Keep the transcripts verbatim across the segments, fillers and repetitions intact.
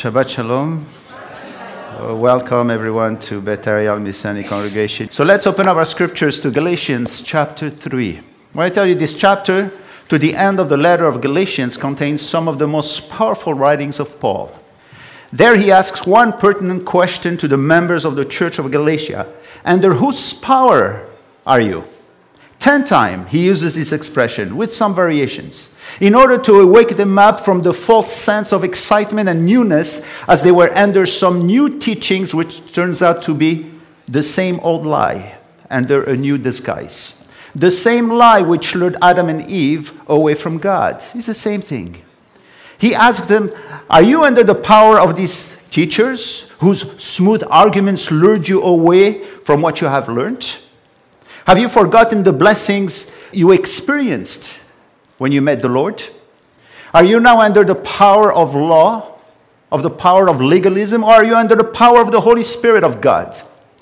Shabbat Shalom. Uh, welcome everyone to Beth Ariel Messianic Congregation. So let's open up our scriptures to Galatians chapter three. When I tell you this chapter, to the end of the letter of Galatians, contains some of the most powerful writings of Paul. There he asks one pertinent question to the members of the church of Galatia. Under whose power are you? Ten times he uses this expression with some variations in order to wake them up from the false sense of excitement and newness as they were under some new teachings which turns out to be the same old lie under a new disguise. The same lie which lured Adam and Eve away from God. It's the same thing. He asks them, are you under the power of these teachers whose smooth arguments lured you away from what you have learned? Have you forgotten the blessings you experienced when you met the Lord? Are you now under the power of law, of the power of legalism, or are you under the power of the Holy Spirit of God?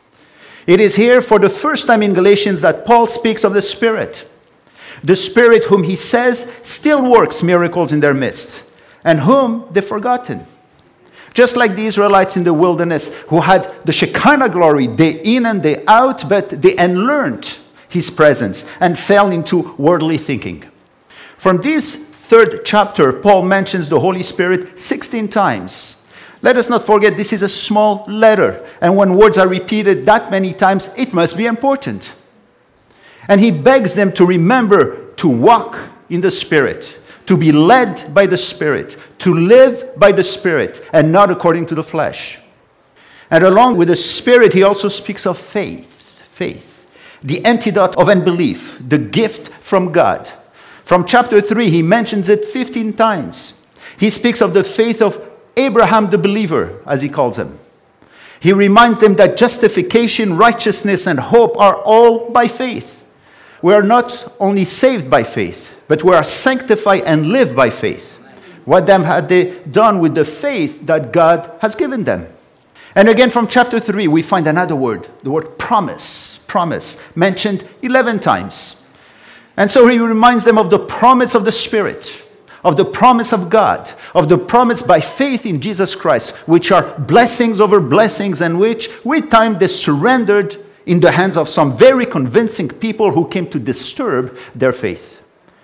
It is here for the first time in Galatians that Paul speaks of the Spirit. The Spirit whom he says still works miracles in their midst, and whom they've forgotten. Just like the Israelites in the wilderness who had the Shekinah glory day in and day out, but they unlearned his presence and fell into worldly thinking. From this third chapter, Paul mentions the Holy Spirit sixteen times. Let us not forget this is a small letter, and when words are repeated that many times, it must be important. And he begs them to remember to walk in the Spirit, to be led by the Spirit, to live by the Spirit, and not according to the flesh. And along with the Spirit, he also speaks of faith, faith, the antidote of unbelief, the gift from God. From chapter three, he mentions it fifteen times. He speaks of the faith of Abraham the believer, as he calls him. He reminds them that justification, righteousness, and hope are all by faith. We are not only saved by faith, but we are sanctified and live by faith. What then had they done with the faith that God has given them? And again from chapter three, we find another word, the word promise, promise, mentioned eleven times. And so he reminds them of the promise of the Spirit, of the promise of God, of the promise by faith in Jesus Christ, which are blessings over blessings, and which, with time, they surrendered in the hands of some very convincing people who came to disturb their faith.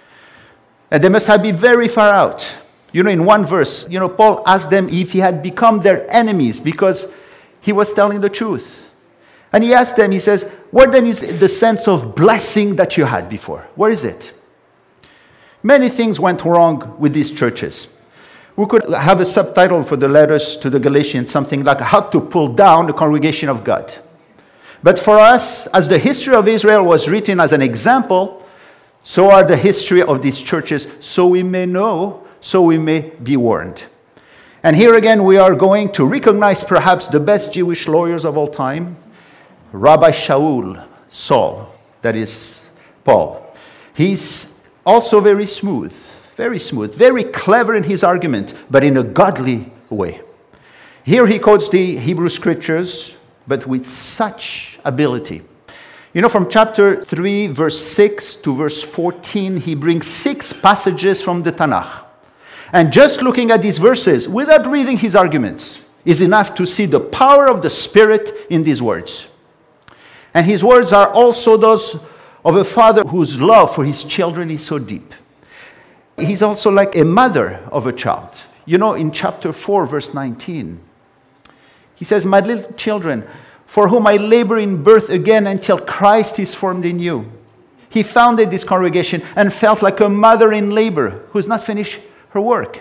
And they must have been very far out. You know, in one verse, you know, Paul asked them if he had become their enemies because he was telling the truth. And he asked them, he says, where then is the sense of blessing that you had before? Where is it? Many things went wrong with these churches. We could have a subtitle for the letters to the Galatians, something like how to pull down the congregation of God. But for us, as the history of Israel was written as an example, so are the history of these churches, so we may know, so we may be warned. And here again, we are going to recognize perhaps the best Jewish lawyers of all time, Rabbi Shaul, Saul, that is Paul. He's also very smooth, very smooth, very clever in his argument, but in a godly way. Here he quotes the Hebrew scriptures, but with such ability. You know, from chapter three, verse six to verse fourteen, he brings six passages from the Tanakh. And just looking at these verses, without reading his arguments, is enough to see the power of the Spirit in these words. And his words are also those of a father whose love for his children is so deep. He's also like a mother of a child. You know, in chapter four, verse nineteen, he says, my little children, for whom I labor in birth again until Christ is formed in you. He founded this congregation and felt like a mother in labor who's not finished her work.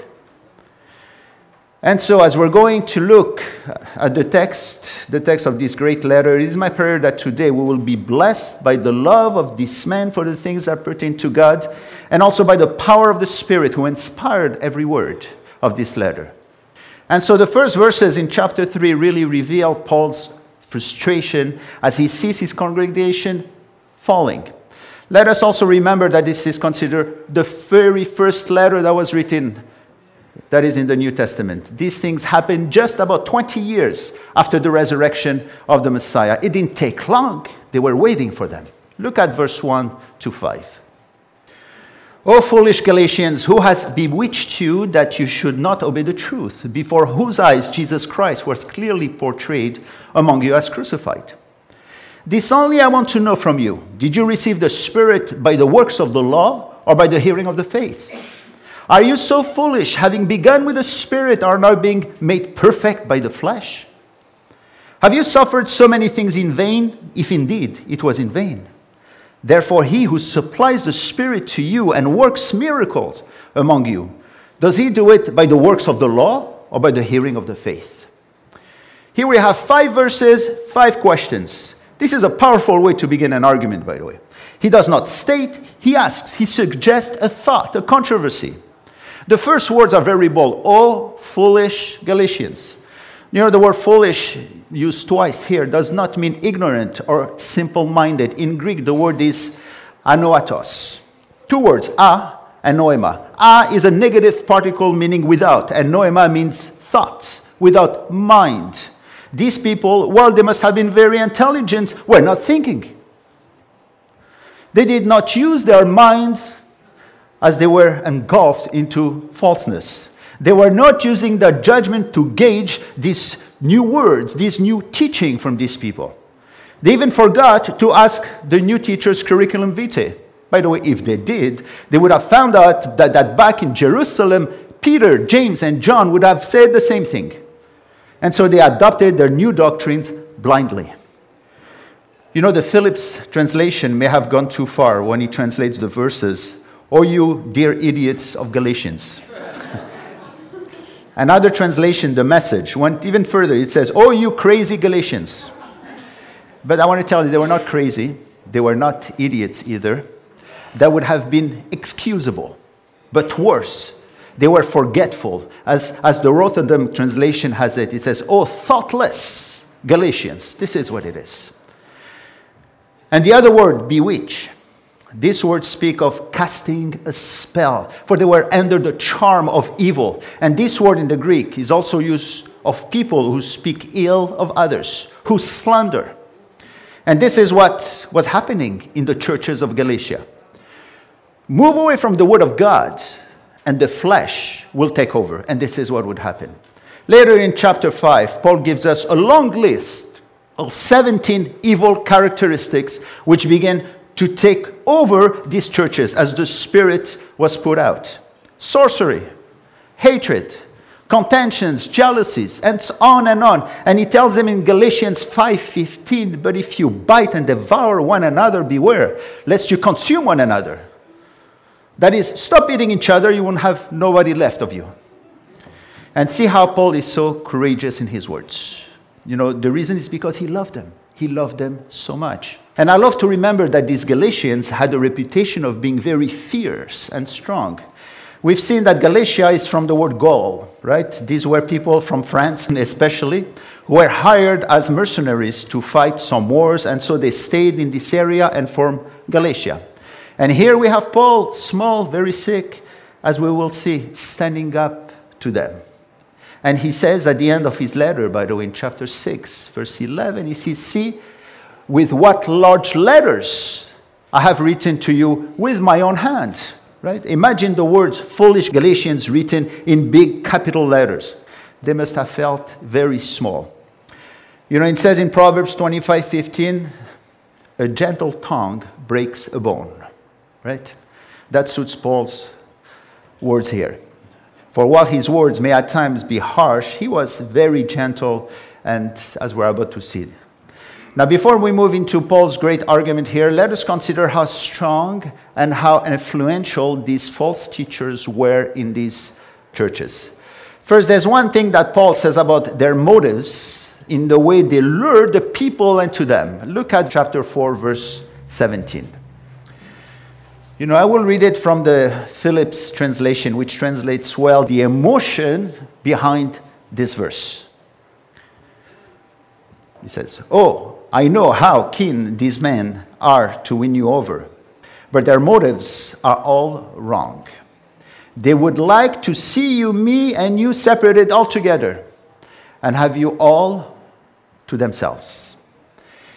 And so as we're going to look at the text, the text of this great letter, it is my prayer that today we will be blessed by the love of this man for the things that pertain to God, and also by the power of the Spirit who inspired every word of this letter. And so the first verses in chapter three really reveal Paul's frustration as he sees his congregation falling. Let us also remember that this is considered the very first letter that was written, that is in the New Testament. These things happened just about twenty years after the resurrection of the Messiah. It didn't take long. They were waiting for them. Look at verse one to five. O foolish Galatians, who has bewitched you that you should not obey the truth, before whose eyes Jesus Christ was clearly portrayed among you as crucified? This only I want to know from you. Did you receive the Spirit by the works of the law or by the hearing of the faith? Are you so foolish, having begun with the Spirit, are now being made perfect by the flesh? Have you suffered so many things in vain, if indeed it was in vain? Therefore, he who supplies the Spirit to you and works miracles among you, does he do it by the works of the law or by the hearing of the faith? Here we have five verses, five questions. This is a powerful way to begin an argument, by the way. He does not state, he asks, he suggests a thought, a controversy. The first words are very bold. O foolish Galatians. You know, the word foolish, used twice here, does not mean ignorant or simple-minded. In Greek, the word is anoatos. Two words, a and noema. A is a negative particle meaning without, and noema means thoughts, without mind. These people, while they must have been very intelligent, were not thinking. They did not use their minds as they were engulfed into falseness. They were not using their judgment to gauge these new words, this new teaching from these people. They even forgot to ask the new teacher's curriculum vitae. By the way, if they did, they would have found out that, that back in Jerusalem, Peter, James, and John would have said the same thing. And so they adopted their new doctrines blindly. You know, the Phillips translation may have gone too far when he translates the verses, "O you dear idiots of Galatians." Another translation, the Message, went even further. It says, "Oh, you crazy Galatians." But I want to tell you, they were not crazy. They were not idiots either. That would have been excusable. But worse, they were forgetful. As, as the Rotterdam translation has it, it says, "Oh, thoughtless Galatians." This is what it is. And the other word, bewitch. These words speak of casting a spell, for they were under the charm of evil. And this word in the Greek is also used of people who speak ill of others, who slander. And this is what was happening in the churches of Galatia. Move away from the word of God, and the flesh will take over. And this is what would happen. Later in chapter five, Paul gives us a long list of seventeen evil characteristics which begin to take over these churches as the Spirit was put out. Sorcery, hatred, contentions, jealousies, and so on and on. And he tells them in Galatians five fifteen, "But if you bite and devour one another, beware, lest you consume one another." That is, stop eating each other, you won't have nobody left of you. And see how Paul is so courageous in his words. You know, the reason is because he loved them. He loved them so much. And I love to remember that these Galatians had a reputation of being very fierce and strong. We've seen that Galatia is from the word Gaul, right? These were people from France especially, who were hired as mercenaries to fight some wars, and so they stayed in this area and formed Galatia. And here we have Paul, small, very sick, as we will see, standing up to them. And he says at the end of his letter, by the way, in chapter six, verse eleven, he says, "See, with what large letters I have written to you with my own hand." Right? Imagine the words "foolish Galatians" written in big capital letters. They must have felt very small. You know, it says in Proverbs twenty-five fifteen, "A gentle tongue breaks a bone." Right? That suits Paul's words here. For while his words may at times be harsh, he was very gentle, and as we're about to see. Now, before we move into Paul's great argument here, let us consider how strong and how influential these false teachers were in these churches. First, there's one thing that Paul says about their motives in the way they lured the people into them. Look at chapter four, verse seventeen. You know, I will read it from the Phillips translation, which translates well the emotion behind this verse. He says, "Oh, I know how keen these men are to win you over, but their motives are all wrong. They would like to see you, me, and you separated altogether and have you all to themselves."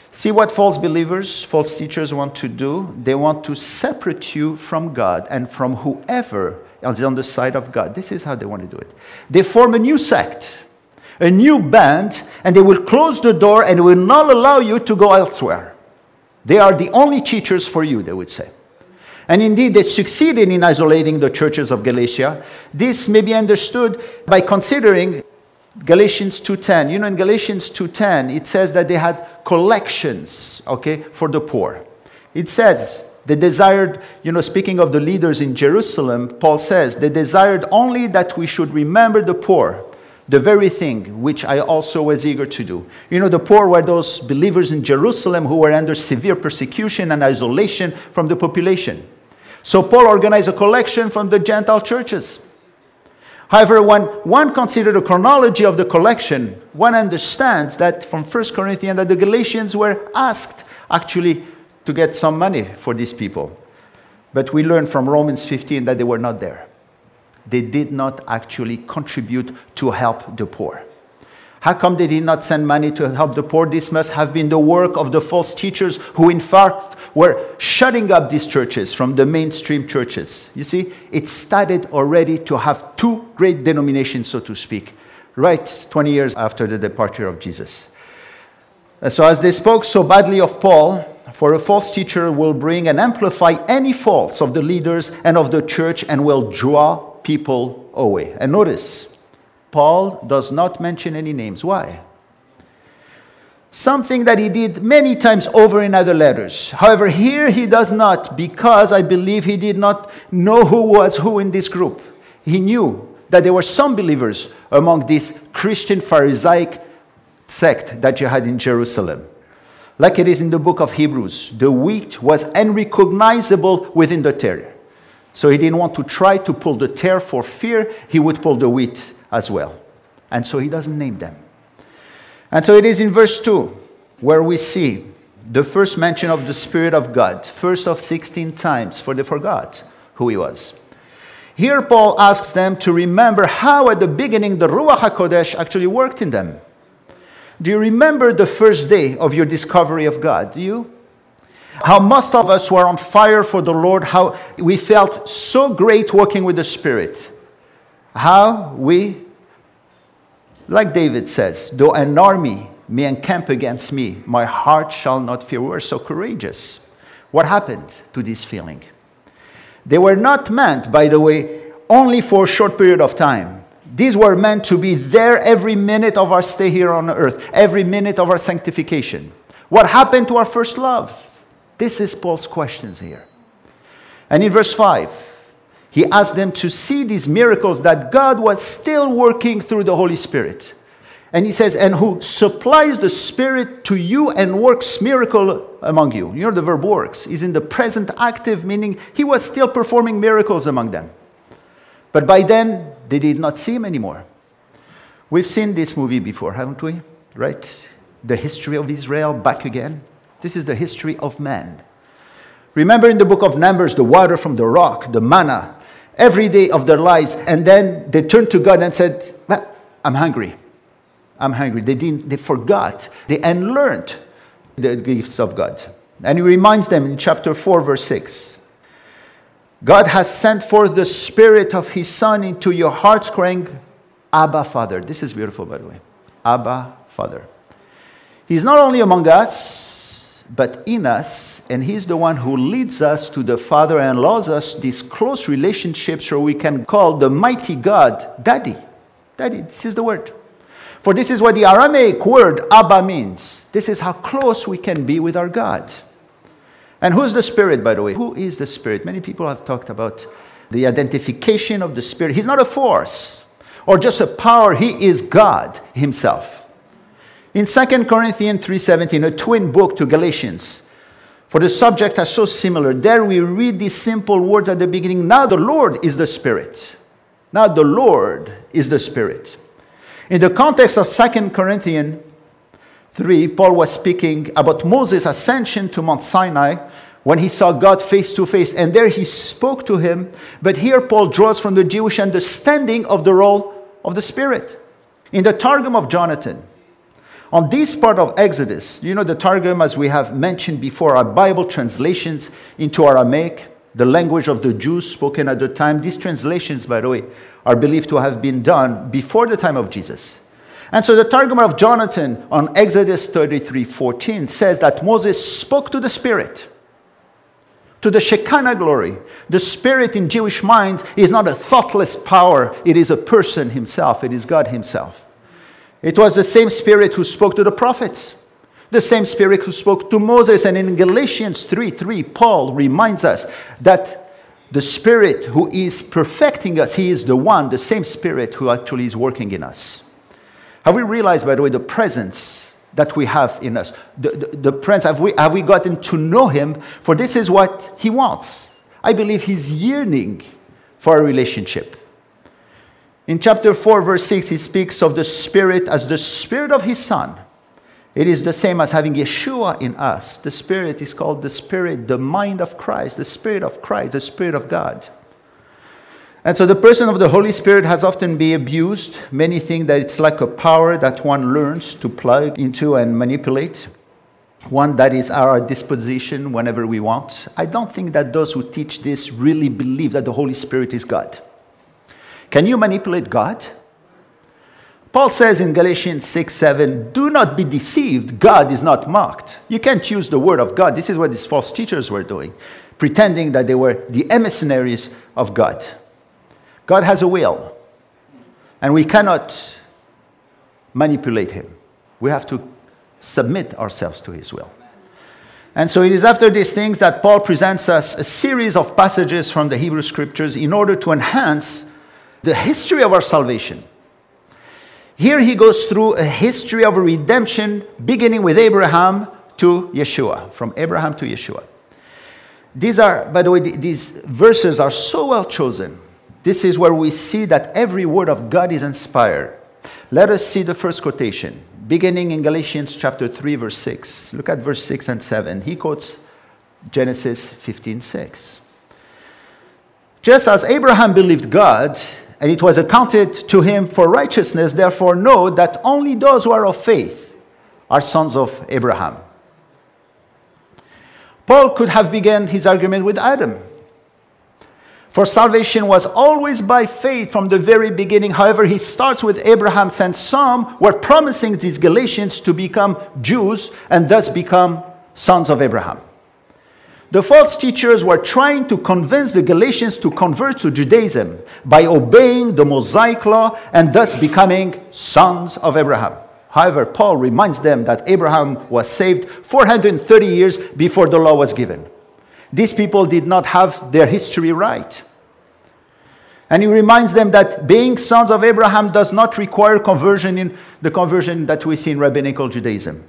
See what false believers, false teachers want to do? They want to separate you from God and from whoever is on the side of God. This is how they want to do it. They form a new sect, a new band, and they will close the door and will not allow you to go elsewhere. They are the only teachers for you, they would say. And indeed, they succeeded in isolating the churches of Galatia. This may be understood by considering Galatians two ten. You know, in Galatians two ten, it says that they had collections, okay, for the poor. It says they desired, you know, speaking of the leaders in Jerusalem, Paul says, they desired only that we should remember the poor, the very thing which I also was eager to do. You know, the poor were those believers in Jerusalem who were under severe persecution and isolation from the population. So Paul organized a collection from the Gentile churches. However, when one considers the chronology of the collection, one understands that from First Corinthians that the Galatians were asked actually to get some money for these people. But we learn from Romans fifteen that they were not there. They did not actually contribute to help the poor. How come they did not send money to help the poor? This must have been the work of the false teachers who in fact were shutting up these churches from the mainstream churches. You see, it started already to have two great denominations, so to speak, right twenty years after the departure of Jesus. And so as they spoke so badly of Paul, for a false teacher will bring and amplify any faults of the leaders and of the church and will draw people away. And notice, Paul does not mention any names. Why? Something that he did many times over in other letters. However, here he does not, because I believe he did not know who was who in this group. He knew that there were some believers among this Christian Pharisaic sect that you had in Jerusalem. Like it is in the book of Hebrews, the wheat was unrecognizable within the tare. So he didn't want to try to pull the tare for fear he would pull the wheat as well. And so he doesn't name them. And so it is in verse two where we see the first mention of the Spirit of God, first of sixteen times, for they forgot who he was. Here Paul asks them to remember how at the beginning the Ruach HaKodesh actually worked in them. Do you remember the first day of your discovery of God? Do you? How most of us were on fire for the Lord, how we felt so great working with the Spirit. How we, like David says, though an army may encamp against me, my heart shall not fear. We were so courageous. What happened to this feeling? They were not meant, by the way, only for a short period of time. These were meant to be there every minute of our stay here on earth, every minute of our sanctification. What happened to our first love? This is Paul's questions here. And in verse five, he asked them to see these miracles that God was still working through the Holy Spirit. And he says, and who supplies the Spirit to you and works miracle among you. You know, the verb works is in the present active, meaning he was still performing miracles among them. But by then, they did not see him anymore. We've seen this movie before, haven't we? Right? The history of Israel back again. This is the history of man. Remember in the book of Numbers, the water from the rock, the manna, every day of their lives. And then they turned to God and said, well, I'm hungry. I'm hungry. They didn't, they forgot. They unlearned the gifts of God. And he reminds them in chapter four, verse six. God has sent forth the Spirit of His Son into your hearts, crying, Abba, Father. This is beautiful, by the way. Abba, Father. He's not only among us, but in us, and He's the one who leads us to the Father and allows us these close relationships so we can call the mighty God Daddy. Daddy, this is the word. For this is what the Aramaic word Abba means. This is how close we can be with our God. And who's the Spirit, by the way? Who is the Spirit? Many people have talked about the identification of the Spirit. He's not a force or just a power. He is God Himself. In Second Corinthians three seventeen, a twin book to Galatians, for the subjects are so similar, there we read these simple words at the beginning. Now the Lord is the Spirit. Now the Lord is the Spirit. In the context of Second Corinthians three, Paul was speaking about Moses' ascension to Mount Sinai when he saw God face to face. And there he spoke to him. But here Paul draws from the Jewish understanding of the role of the Spirit. In the Targum of Jonathan, On this part of Exodus, you know, the Targum, as we have mentioned before, are Bible translations into Aramaic, the language of the Jews spoken at the time. These translations, by the way, are believed to have been done before the time of Jesus. And so the Targum of Jonathan on Exodus thirty-three fourteen says that Moses spoke to the Spirit, to the Shekinah glory. The Spirit in Jewish minds is not a thoughtless power. It is a person himself. It is God himself. It was the same Spirit who spoke to the prophets, the same Spirit who spoke to Moses. And in Galatians three three, Paul reminds us that the Spirit who is perfecting us, he is the one, the same Spirit who actually is working in us. Have we realized, by the way, the presence that we have in us? The, the, the presence, have we, have we gotten to know him? For this is what he wants. I believe he's yearning for a relationship. In chapter four, verse six, he speaks of the Spirit as the Spirit of his Son. It is the same as having Yeshua in us. The Spirit is called the Spirit, the mind of Christ, the Spirit of Christ, the Spirit of God. And so the person of the Holy Spirit has often been abused. Many think that it's like a power that one learns to plug into and manipulate, one that is at our disposition whenever we want. I don't think that those who teach this really believe that the Holy Spirit is God. Can you manipulate God? Paul says in Galatians six seven, do not be deceived, God is not mocked. You can't use the word of God. This is what these false teachers were doing, pretending that they were the emissaries of God. God has a will, and we cannot manipulate him. We have to submit ourselves to his will. And so it is after these things that Paul presents us a series of passages from the Hebrew Scriptures in order to enhance the history of our salvation. Here he goes through a history of redemption, beginning with Abraham to Yeshua, from Abraham to Yeshua. These are, by the way, these verses are so well chosen. This is where we see that every word of God is inspired. Let us see the first quotation, beginning in Galatians chapter three, verse six. Look at verse six and seven. He quotes Genesis fifteen six. Just as Abraham believed God, and it was accounted to him for righteousness, therefore know that only those who are of faith are sons of Abraham. Paul could have begun his argument with Adam. For salvation was always by faith from the very beginning. However, he starts with Abraham, since some were promising these Galatians to become Jews and thus become sons of Abraham. The false teachers were trying to convince the Galatians to convert to Judaism by obeying the Mosaic law and thus becoming sons of Abraham. However, Paul reminds them that Abraham was saved four hundred thirty years before the law was given. These people did not have their history right. And he reminds them that being sons of Abraham does not require conversion in the conversion that we see in rabbinical Judaism.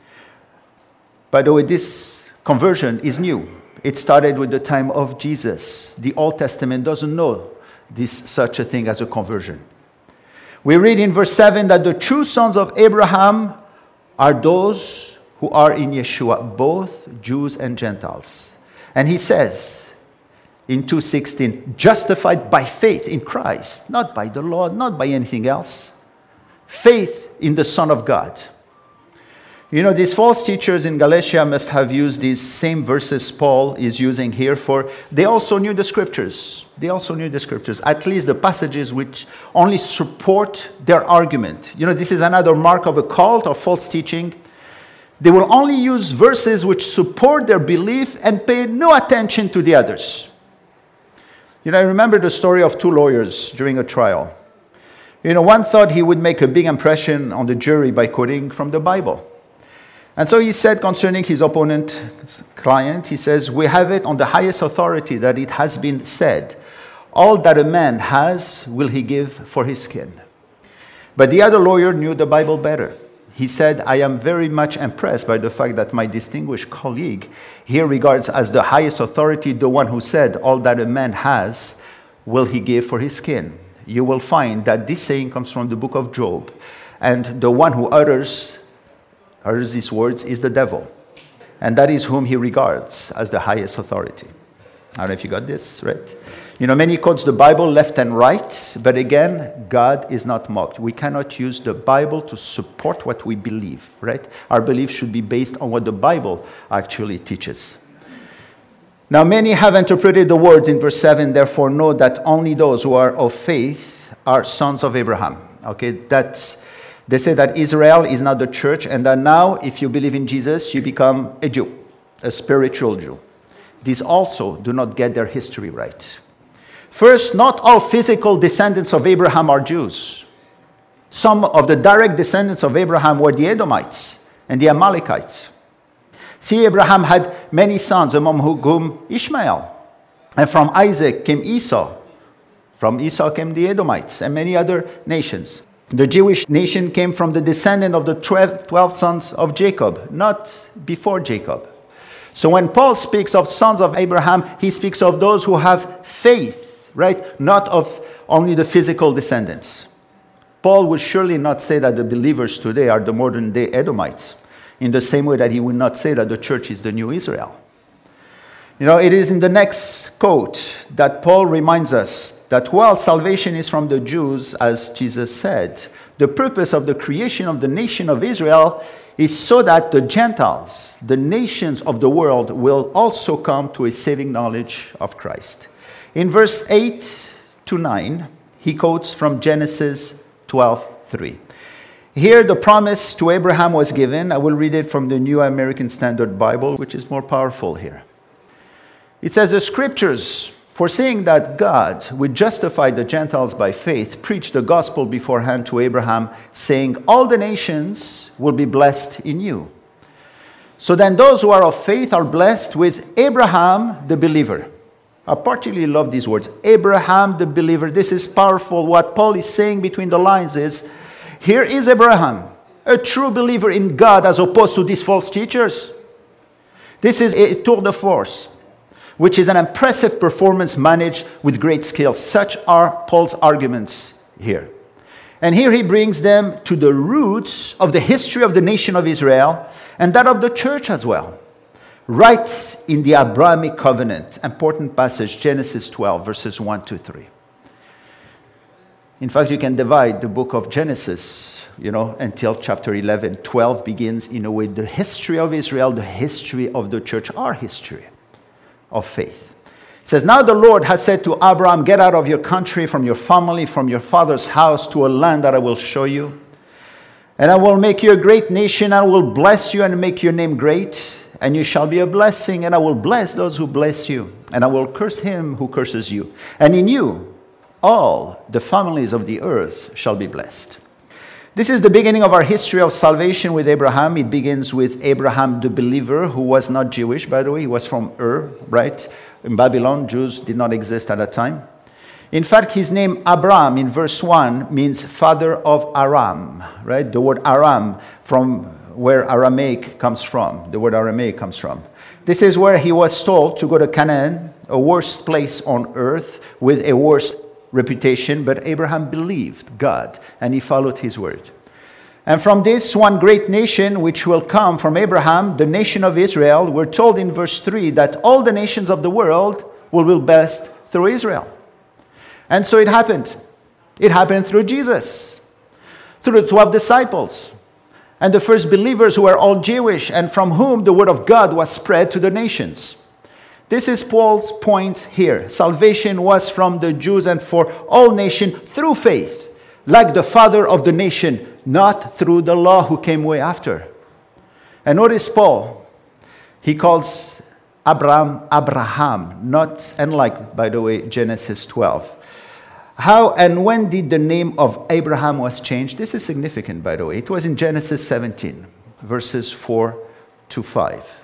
By the way, this conversion is new. It started with the time of Jesus. The Old Testament doesn't know this such a thing as a conversion. We read in verse seven that the true sons of Abraham are those who are in Yeshua, both Jews and Gentiles. And he says in two sixteen, justified by faith in Christ, not by the law, not by anything else. Faith in the Son of God. You know, these false teachers in Galatia must have used these same verses Paul is using here, for they also knew the Scriptures. They also knew the Scriptures, at least the passages which only support their argument. You know, this is another mark of a cult or false teaching. They will only use verses which support their belief and pay no attention to the others. You know, I remember the story of two lawyers during a trial. You know, one thought he would make a big impression on the jury by quoting from the Bible. And so he said concerning his opponent's client, he says, we have it on the highest authority that it has been said, all that a man has will he give for his skin. But the other lawyer knew the Bible better. He said, I am very much impressed by the fact that my distinguished colleague here regards as the highest authority the one who said, all that a man has will he give for his skin. You will find that this saying comes from the book of Job. And the one who utters, utters these words is the devil. And that is whom he regards as the highest authority. I don't know if you got this, right? You know, many quotes the Bible left and right, but again, God is not mocked. We cannot use the Bible to support what we believe, right? Our belief should be based on what the Bible actually teaches. Now, many have interpreted the words in verse seven, therefore know that only those who are of faith are sons of Abraham. Okay, that's, they say that Israel is not the church, and that now, if you believe in Jesus, you become a Jew, a spiritual Jew. These also do not get their history right. First, not all physical descendants of Abraham are Jews. Some of the direct descendants of Abraham were the Edomites and the Amalekites. See, Abraham had many sons, among whom Ishmael. And from Isaac came Esau. From Esau came the Edomites and many other nations. The Jewish nation came from the descendant of the twelve sons of Jacob, not before Jacob. So when Paul speaks of sons of Abraham, he speaks of those who have faith, right? Not of only the physical descendants. Paul would surely not say that the believers today are the modern day Edomites, in the same way that he would not say that the church is the new Israel. You know, it is in the next quote that Paul reminds us that while salvation is from the Jews, as Jesus said, the purpose of the creation of the nation of Israel is so that the Gentiles, the nations of the world, will also come to a saving knowledge of Christ. In verse eight to nine, he quotes from Genesis twelve three. Here the promise to Abraham was given. I will read it from the New American Standard Bible, which is more powerful here. It says, the scriptures, foreseeing that God would justify the Gentiles by faith, preached the gospel beforehand to Abraham, saying, all the nations will be blessed in you. So then those who are of faith are blessed with Abraham the believer. I particularly love these words, Abraham the believer. This is powerful. What Paul is saying between the lines is, here is Abraham, a true believer in God as opposed to these false teachers. This is a tour de force, which is an impressive performance managed with great skill. Such are Paul's arguments here. And here he brings them to the roots of the history of the nation of Israel and that of the church as well. Right in the Abrahamic covenant, important passage, Genesis twelve, verses one to three. In fact, you can divide the book of Genesis, you know, until chapter eleven. twelve begins in a way the history of Israel, the history of the church, our history of faith. It says, now the Lord has said to Abraham, get out of your country, from your family, from your father's house, to a land that I will show you. And I will make you a great nation. I will bless you and make your name great. And you shall be a blessing. And I will bless those who bless you. And I will curse him who curses you. And in you, all the families of the earth shall be blessed. This is the beginning of our history of salvation with Abraham. It begins with Abraham the believer, who was not Jewish, by the way. He was from Ur, right? In Babylon, Jews did not exist at that time. In fact, his name Abram in verse one means father of Aram, right? The word Aram, from where Aramaic comes from. The word Aramaic comes from. This is where he was told to go to Canaan, a worst place on earth with a worse reputation, but Abraham believed God and he followed his word. And from this one great nation which will come from Abraham, the nation of Israel, we're told in verse three that all the nations of the world will be blessed through Israel. And so it happened. It happened through Jesus, through the twelve disciples, and the first believers who were all Jewish and from whom the word of God was spread to the nations. This is Paul's point here. Salvation was from the Jews and for all nations through faith, like the father of the nation, not through the law who came way after. And notice Paul, he calls Abraham Abraham, not unlike, by the way, Genesis twelve. How and when did the name of Abraham was changed? This is significant, by the way. It was in Genesis seventeen, verses four to five.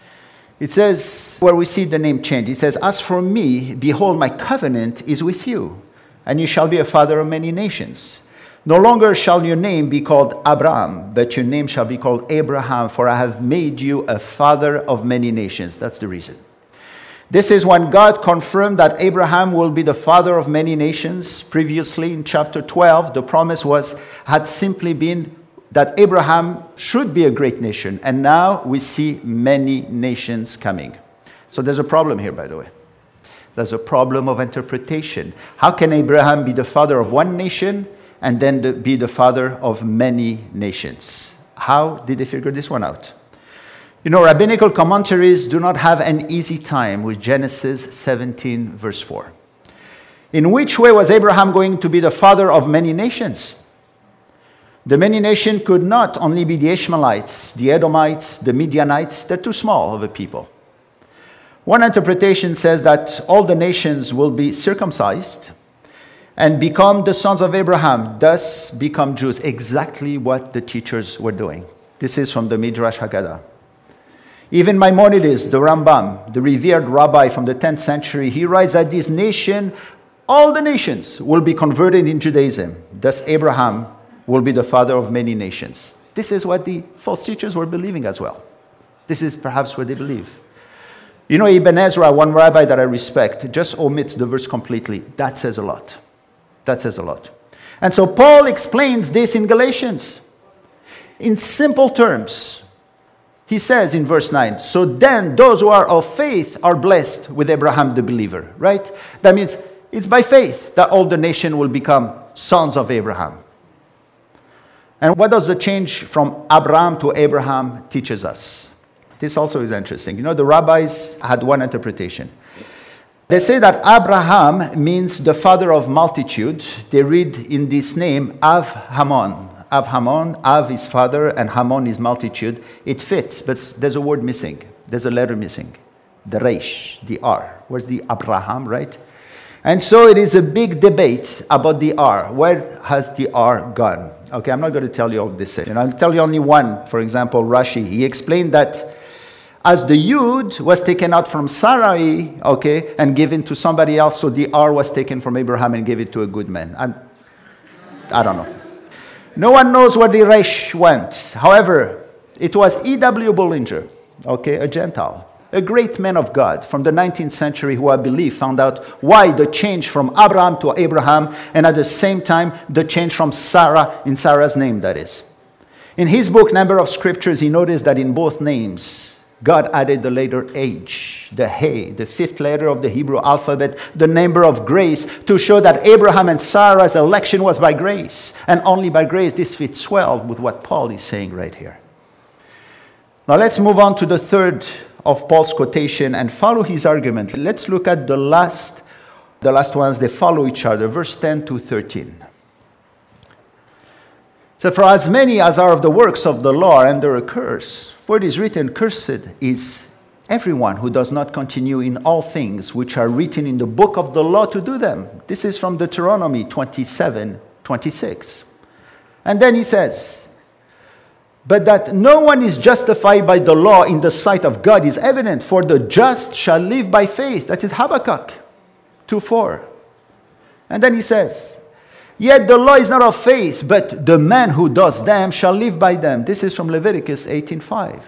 It says, where we see the name change, it says, as for me, behold, my covenant is with you, and you shall be a father of many nations. No longer shall your name be called Abram, but your name shall be called Abraham, for I have made you a father of many nations. That's the reason. This is when God confirmed that Abraham will be the father of many nations. Previously, in chapter twelve, the promise was had simply been that Abraham should be a great nation. And now we see many nations coming. So there's a problem here, by the way. There's a problem of interpretation. How can Abraham be the father of one nation and then the, be the father of many nations? How did they figure this one out? You know, rabbinical commentaries do not have an easy time with Genesis seventeen, verse four. In which way was Abraham going to be the father of many nations? The many nations could not only be the Ishmaelites, the Edomites, the Midianites. They're too small of a people. One interpretation says that all the nations will be circumcised and become the sons of Abraham, thus become Jews. Exactly what the teachers were doing. This is from the Midrash Haggadah. Even Maimonides, the Rambam, the revered rabbi from the tenth century, he writes that this nation, all the nations, will be converted in Judaism. Thus Abraham will be the father of many nations. This is what the false teachers were believing as well. This is perhaps what they believe. You know, Ibn Ezra, one rabbi that I respect, just omits the verse completely. That says a lot. That says a lot. And so Paul explains this in Galatians. In simple terms, he says in verse nine, so then those who are of faith are blessed with Abraham the believer, right? That means it's by faith that all the nation will become sons of Abraham. And what does the change from Abraham to Abraham teaches us? This also is interesting. You know, the rabbis had one interpretation. They say that Abraham means the father of multitude. They read in this name Av Hamon. Av Hamon, Av is father and Hamon is multitude. It fits, but there's a word missing. There's a letter missing. The Resh, the R. Where's the Abraham, right? And so it is a big debate about the R. Where has the R gone? Okay, I'm not going to tell you all this. And I'll tell you only one. For example, Rashi. He explained that as the Yud was taken out from Sarai, okay, and given to somebody else, so the R was taken from Abraham and gave it to a good man. I'm, I don't know. No one knows where the Resh went. However, it was E W Bollinger, okay, a Gentile, a great man of God from the nineteenth century who I believe found out why the change from Abraham to Abraham and at the same time the change from Sarah in Sarah's name, that is. In his book, Number of Scriptures, he noticed that in both names, God added the letter H, the He, the fifth letter of the Hebrew alphabet, the number of grace, to show that Abraham and Sarah's election was by grace. And only by grace. This fits well with what Paul is saying right here. Now let's move on to the third of Paul's quotation and follow his argument. Let's look at the last, the last ones. They follow each other. Verse ten to thirteen. So for as many as are of the works of the law are under a curse, for it is written, cursed is everyone who does not continue in all things which are written in the book of the law to do them. This is from Deuteronomy twenty-seven, twenty-six. And then he says, but that no one is justified by the law in the sight of God is evident, for the just shall live by faith. That is Habakkuk two four. And then he says, yet the law is not of faith, but the man who does them shall live by them. This is from Leviticus eighteen five.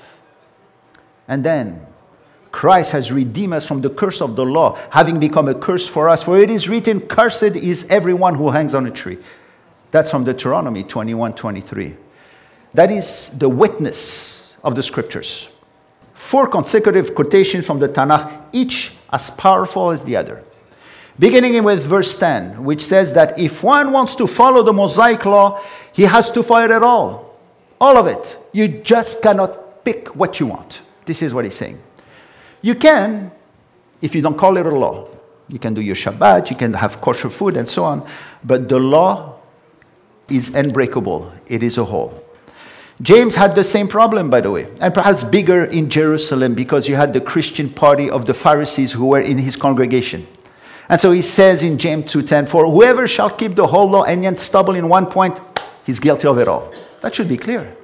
And then, Christ has redeemed us from the curse of the law, having become a curse for us. For it is written, cursed is everyone who hangs on a tree. That's from Deuteronomy twenty-one twenty-three. That is the witness of the Scriptures. Four consecutive quotations from the Tanakh, each as powerful as the other. Beginning with verse ten, which says that if one wants to follow the Mosaic law, he has to follow it all. All of it. You just cannot pick what you want. This is what he's saying. You can, if you don't call it a law. You can do your Shabbat, you can have kosher food and so on. But the law is unbreakable. It is a whole. James had the same problem, by the way, and perhaps bigger in Jerusalem because you had the Christian party of the Pharisees who were in his congregation. And so he says in James two ten, for whoever shall keep the whole law and yet stumble in one point, he's guilty of it all. That should be clear.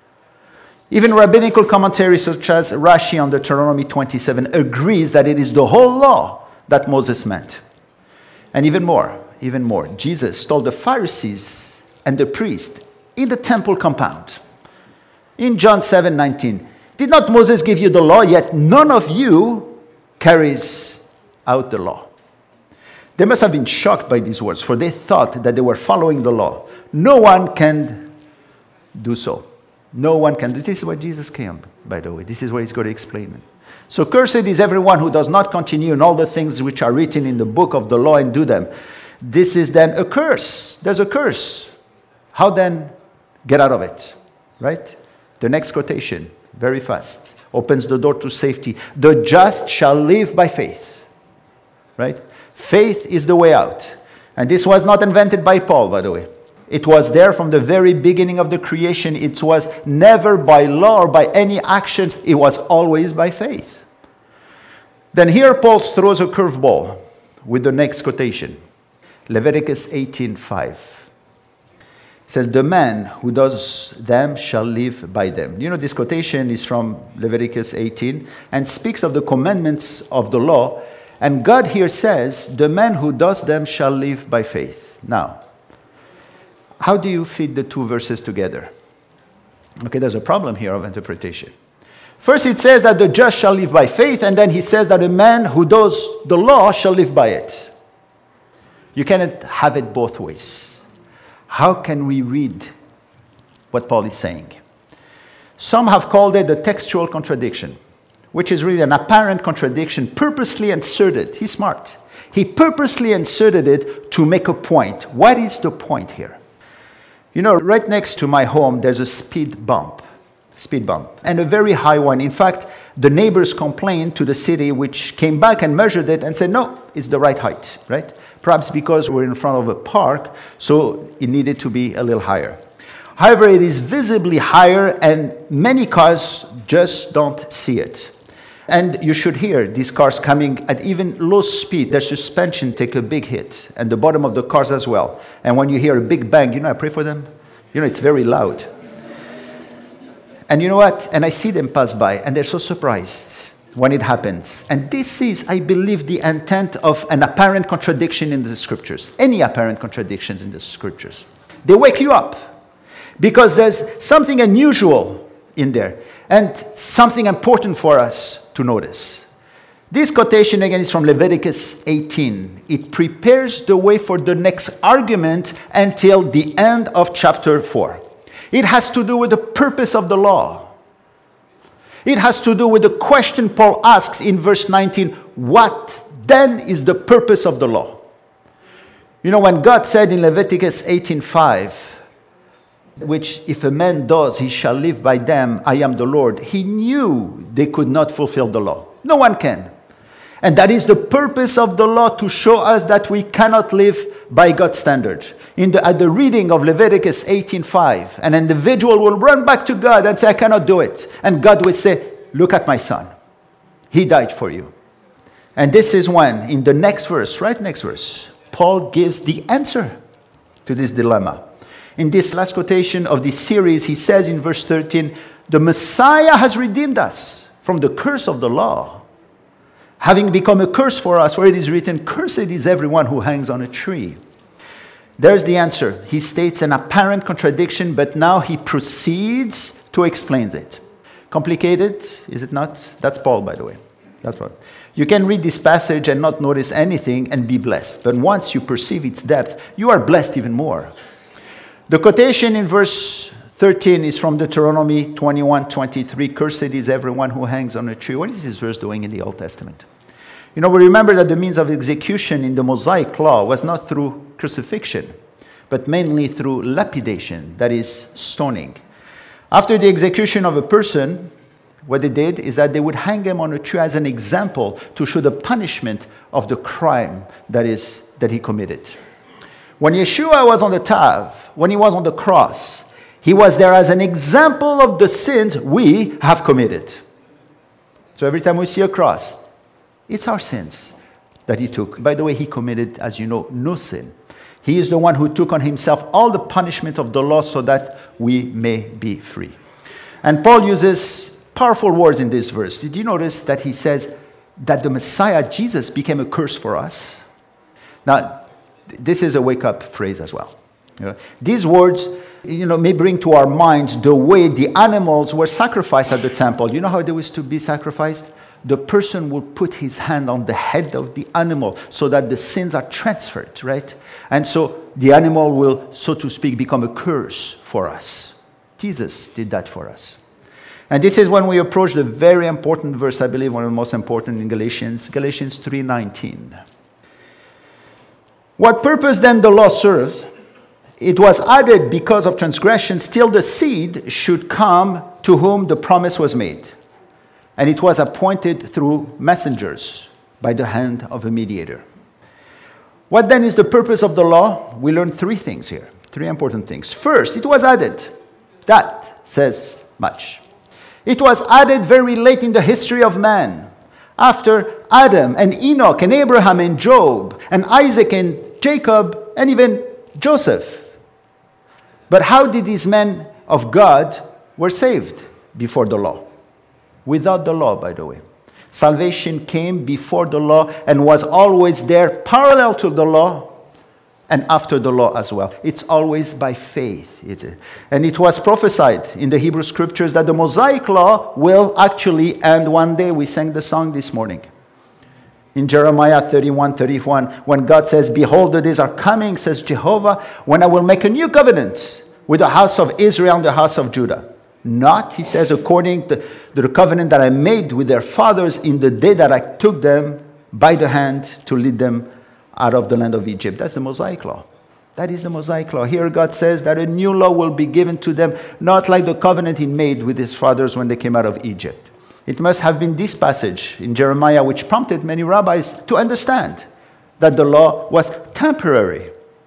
Even rabbinical commentaries such as Rashi on Deuteronomy twenty-seven agrees that it is the whole law that Moses meant. And even more, even more, Jesus told the Pharisees and the priests in the temple compound, in John seven nineteen, did not Moses give you the law, yet none of you carries out the law? They must have been shocked by these words, for they thought that they were following the law. No one can do so. No one can do. This is why Jesus came, by the way. This is what he's going to explain. So cursed is everyone who does not continue in all the things which are written in the book of the law and do them. This is then a curse. There's a curse. How then get out of it? Right? The next quotation, very fast, opens the door to safety. The just shall live by faith. Right? Faith is the way out. And this was not invented by Paul, by the way. It was there from the very beginning of the creation. It was never by law or by any actions. It was always by faith. Then here Paul throws a curveball with the next quotation. Leviticus eighteen five. It says, the man who does them shall live by them. You know, this quotation is from Leviticus eighteen and speaks of the commandments of the law. And God here says, the man who does them shall live by faith. Now, how do you fit the two verses together? Okay, there's a problem here of interpretation. First, it says that the just shall live by faith, and then he says that a man who does the law shall live by it. You cannot have it both ways. How can we read what Paul is saying? Some have called it a textual contradiction, which is really an apparent contradiction purposely inserted. He's smart. He purposely inserted it to make a point. What is the point here? You know, right next to my home, there's a speed bump. Speed bump. And a very high one. In fact, the neighbors complained to the city, which came back and measured it and said, no, it's the right height, right? Perhaps because we're in front of a park, so it needed to be a little higher. However, it is visibly higher, and many cars just don't see it. And you should hear these cars coming at even low speed. Their suspension take a big hit, and the bottom of the cars as well. And when you hear a big bang, you know, I pray for them. You know, it's very loud. And you know what? And I see them pass by, and they're so surprised when it happens. And this is, I believe, the intent of an apparent contradiction in the scriptures. Any apparent contradictions in the scriptures. They wake you up because there's something unusual in there and something important for us to notice. This quotation again is from Leviticus eighteen. It prepares the way for the next argument until the end of chapter four. It has to do with the purpose of the law. It has to do with the question Paul asks in verse nineteen. What then is the purpose of the law? You know, when God said in Leviticus eighteen five, which if a man does, he shall live by them, I am the Lord. He knew they could not fulfill the law. No one can. And that is the purpose of the law, to show us that we cannot live by God's standard. In the, at the reading of Leviticus eighteen five, an individual will run back to God and say, I cannot do it. And God will say, look at my son. He died for you. And this is when, in the next verse, right next verse, Paul gives the answer to this dilemma. In this last quotation of this series, he says in verse thirteen, the Messiah has redeemed us from the curse of the law, having become a curse for us, for it is written, cursed is everyone who hangs on a tree. There's the answer. He states an apparent contradiction, but now he proceeds to explain it. Complicated, is it not? That's Paul, by the way. That's Paul. You can read this passage and not notice anything and be blessed. But once you perceive its depth, you are blessed even more. The quotation in verse thirteen is from Deuteronomy twenty-one twenty-three. Cursed is everyone who hangs on a tree. What is this verse doing in the Old Testament? You know, we remember that the means of execution in the Mosaic law was not through crucifixion, but mainly through lapidation, that is, stoning. After the execution of a person, what they did is that they would hang him on a tree as an example to show the punishment of the crime that is that he committed. When Yeshua was on the Tav, when he was on the cross, he was there as an example of the sins we have committed. So every time we see a cross, it's our sins that he took. By the way, he committed, as you know, no sin. He is the one who took on himself all the punishment of the law so that we may be free. And Paul uses powerful words in this verse. Did you notice that he says that the Messiah, Jesus, became a curse for us? Now, this is a wake-up phrase as well. You know, these words, you know, may bring to our minds the way the animals were sacrificed at the temple. You know how they used to be sacrificed? The person will put his hand on the head of the animal so that the sins are transferred, right? And so the animal will, so to speak, become a curse for us. Jesus did that for us. And this is when we approach the very important verse, I believe one of the most important in Galatians, Galatians three nineteen. What purpose then the law serves? It was added because of transgression, still the seed should come to whom the promise was made. And it was appointed through messengers by the hand of a mediator. What then is the purpose of the law? We learn three things here, three important things. First, it was added. That says much. It was added very late in the history of man. After Adam and Enoch and Abraham and Job and Isaac and Jacob and even Joseph. But how did these men of God were saved before the law? Without the law, by the way. Salvation came before the law and was always there, parallel to the law and after the law as well. It's always by faith. Is it? And it was prophesied in the Hebrew scriptures that the Mosaic law will actually end one day. We sang the song this morning. In Jeremiah thirty-one thirty-one, when God says, "Behold, the days are coming," says Jehovah, "when I will make a new covenant with the house of Israel and the house of Judah. Not," he says, "according to the covenant that I made with their fathers in the day that I took them by the hand to lead them out of the land of Egypt." That's the Mosaic law. That is the Mosaic law. Here God says that a new law will be given to them, not like the covenant he made with his fathers when they came out of Egypt. It must have been this passage in Jeremiah which prompted many rabbis to understand that the law was temporary.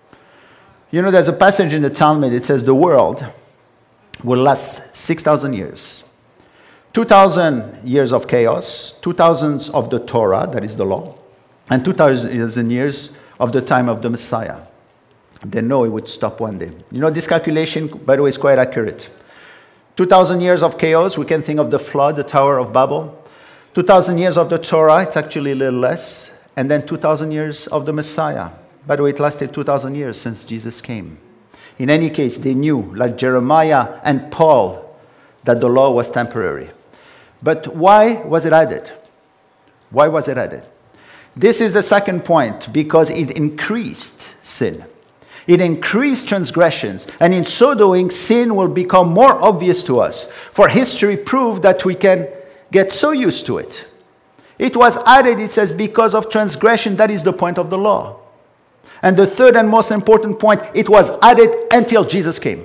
You know, there's a passage in the Talmud, it says the world will last six thousand years. two thousand years of chaos, two thousand of the Torah, that is the law, and two thousand years of the time of the Messiah. They know it would stop one day. You know, this calculation, by the way, is quite accurate. two thousand years of chaos, we can think of the flood, the Tower of Babel. two thousand years of the Torah, it's actually a little less. And then two thousand years of the Messiah. By the way, it lasted two thousand years since Jesus came. In any case, they knew, like Jeremiah and Paul, that the law was temporary. But why was it added? Why was it added? This is the second point, because it increased sin. It increased transgressions, and in so doing, sin will become more obvious to us. For history proved that we can get so used to it. It was added, it says, because of transgression. That is the point of the law. And the third and most important point, it was added until Jesus came.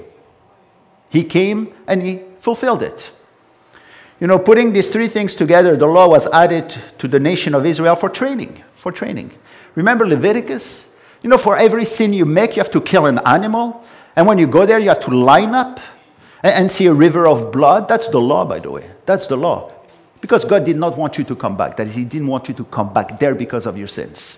He came and he fulfilled it. You know, putting these three things together, the law was added to the nation of Israel for training. For training. Remember Leviticus? You know, for every sin you make, you have to kill an animal. And when you go there, you have to line up and, and see a river of blood. That's the law, by the way. That's the law. Because God did not want you to come back. That is, he didn't want you to come back there because of your sins.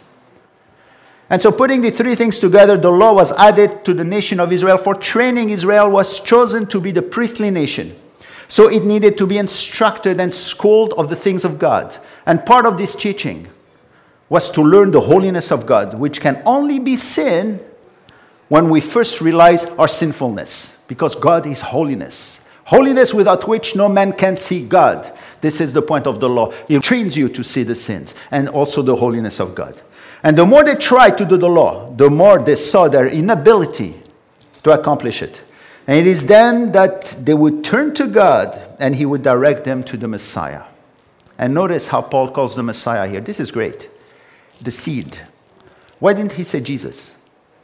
And so putting the three things together, the law was added to the nation of Israel for training. Israel was chosen to be the priestly nation. So it needed to be instructed and schooled of the things of God. And part of this teaching was to learn the holiness of God, which can only be seen when we first realize our sinfulness, because God is holiness. Holiness without which no man can see God. This is the point of the law. It trains you to see the sins and also the holiness of God. And the more they tried to do the law, the more they saw their inability to accomplish it. And it is then that they would turn to God and he would direct them to the Messiah. And notice how Paul calls the Messiah here. This is great. The seed. Why didn't he say Jesus?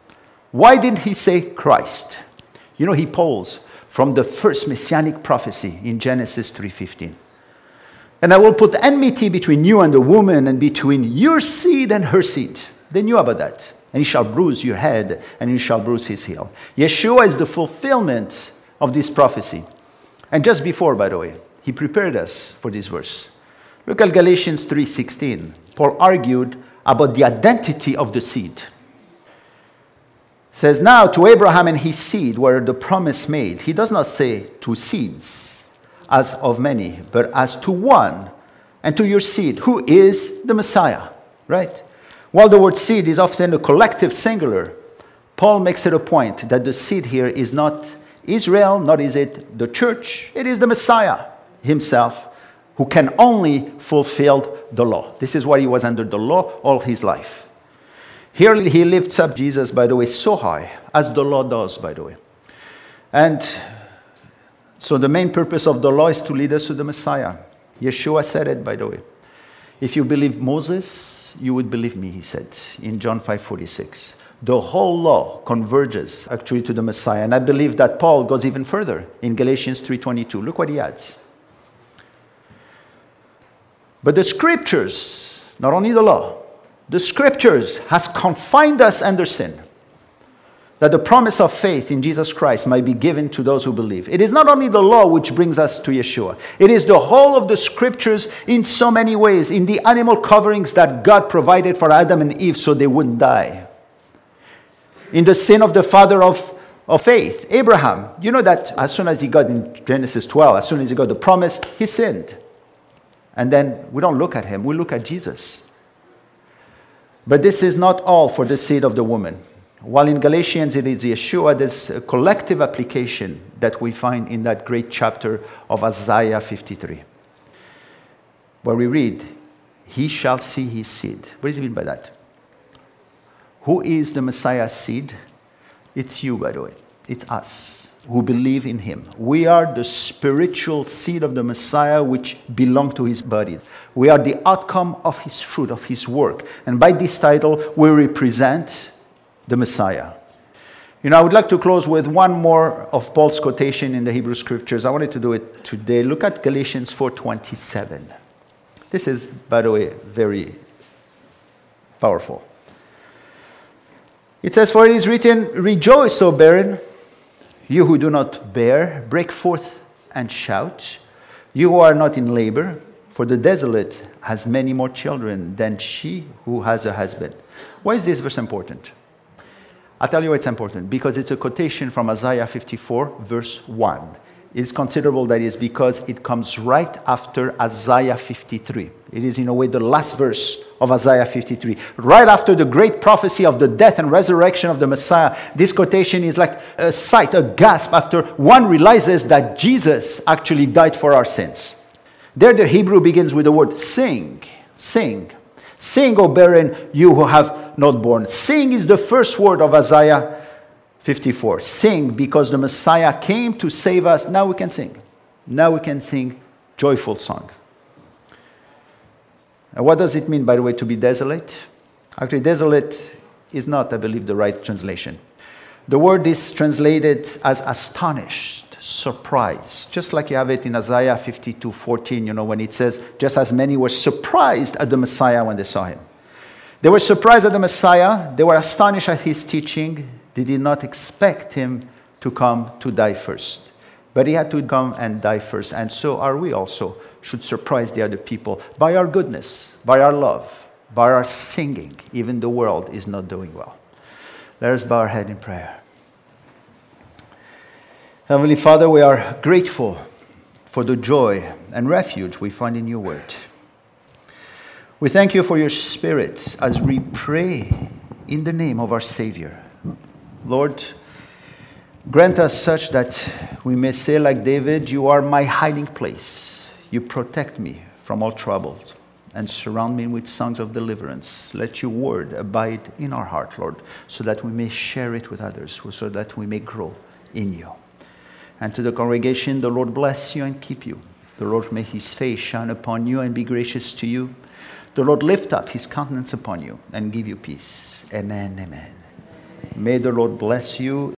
Why didn't he say Christ? You know, he pulls from the first messianic prophecy in Genesis three fifteen. And I will put enmity between you and the woman, and between your seed and her seed. They knew about that. And he shall bruise your head, and you shall bruise his heel. Yeshua is the fulfillment of this prophecy. And just before, by the way, he prepared us for this verse. Look at Galatians three sixteen. Paul argued about the identity of the seed. It says, now to Abraham and his seed were the promise made. He does not say to seeds, as of many, but as to one, and to your seed, who is the Messiah, right? While the word seed is often a collective singular, Paul makes it a point that the seed here is not Israel, nor is it the church. It is the Messiah himself, who can only fulfill the law. This is why he was under the law all his life. Here he lifts up Jesus, by the way, so high, as the law does, by the way. And So the main purpose of the law is to lead us to the Messiah. Yeshua said it, by the way. If you believe Moses, you would believe me, he said, in John five forty-six. The whole law converges actually to the Messiah. And I believe that Paul goes even further in Galatians three twenty-two. Look what he adds. But the scriptures, not only the law, the scriptures has confined us under sin, that the promise of faith in Jesus Christ might be given to those who believe. It is not only the law which brings us to Yeshua. It is the whole of the scriptures in so many ways, in the animal coverings that God provided for Adam and Eve so they wouldn't die. In the sin of the father of, of faith, Abraham. You know that as soon as he got in Genesis twelve, as soon as he got the promise, he sinned. And then we don't look at him, we look at Jesus. But this is not all for the seed of the woman. While in Galatians it is Yeshua, there's a collective application that we find in that great chapter of Isaiah fifty-three, where we read, he shall see his seed. What does he mean by that? Who is the Messiah's seed? It's you, by the way. It's us who believe in him. We are the spiritual seed of the Messiah which belong to his body. We are the outcome of his fruit, of his work. And by this title, we represent the Messiah. You know, I would like to close with one more of Paul's quotation in the Hebrew Scriptures. I wanted to do it today. Look at Galatians four twenty-seven. This is, by the way, very powerful. It says, for it is written, rejoice, O barren, you who do not bear, break forth and shout, you who are not in labor, for the desolate has many more children than she who has a husband. Why is this verse important? I'll tell you why it's important. Because it's a quotation from Isaiah fifty-four, verse one. It's considerable, that is, because it comes right after Isaiah fifty-three. It is, in a way, the last verse of Isaiah fifty-three. Right after the great prophecy of the death and resurrection of the Messiah, this quotation is like a sight, a gasp, after one realizes that Jesus actually died for our sins. There the Hebrew begins with the word sing, sing. Sing, O barren, you who have not borne. Sing is the first word of Isaiah fifty-four. Sing, because the Messiah came to save us. Now we can sing. Now we can sing joyful song. And what does it mean, by the way, to be desolate? Actually, desolate is not, I believe, the right translation. The word is translated as astonished, surprised. Just like you have it in Isaiah fifty-two fourteen, you know, when it says, just as many were surprised at the Messiah when they saw him. They were surprised at the Messiah. They were astonished at his teaching. They did not expect him to come to die first. But he had to come and die first. And so are we also, should surprise the other people by our goodness, by our love, by our singing. Even the world is not doing well. Let us bow our head in prayer. Heavenly Father, we are grateful for the joy and refuge we find in your word. We thank you for your Spirit as we pray in the name of our Savior. Lord, grant us such that we may say like David, you are my hiding place. You protect me from all troubles and surround me with songs of deliverance. Let your word abide in our heart, Lord, so that we may share it with others, so that we may grow in you. And to the congregation, the Lord bless you and keep you. The Lord make his face shine upon you and be gracious to you. The Lord lift up his countenance upon you and give you peace. Amen, amen. May the Lord bless you.